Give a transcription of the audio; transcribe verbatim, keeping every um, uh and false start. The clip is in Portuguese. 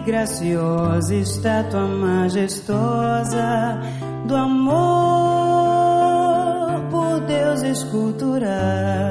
graciosa estátua majestosa do amor por Deus esculturada.